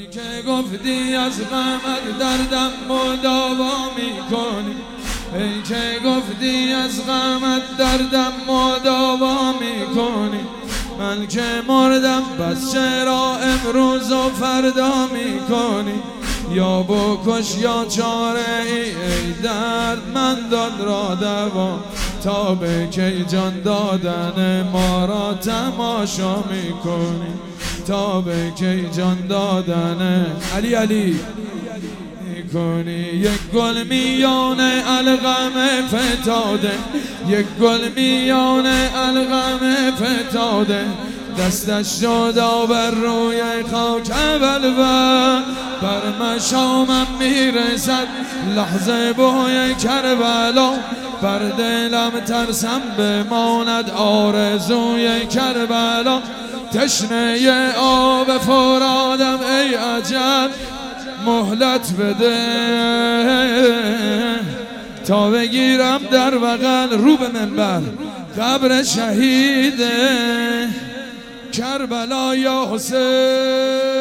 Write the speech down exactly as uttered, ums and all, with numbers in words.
که گفتی از غمت دردم مداوا میکنی، ای که گفتی از غمت دردم مداوا میکنی، من که مردم بس چرا امروز و فردا میکنی، یا بکش یا چاره ای, ای دردمندان را دوا، تا به کی جان دادن ما را تماشا میکنی، تا به کی جان دادن علی علی میکنی. یک گل میان الغم فتاده، یک گل میان الغم فتاده، دستش جدا بر روی خاک اول و بر مشامم میرسد لحظه بوی کربلا، بر دلم ترسم بماند آرزوی کربلا، تشنه آب فرادم ای عجب مهلت بده، تا بگیرم در بغل رو به منبر قبر شهید کربلا یا حسین.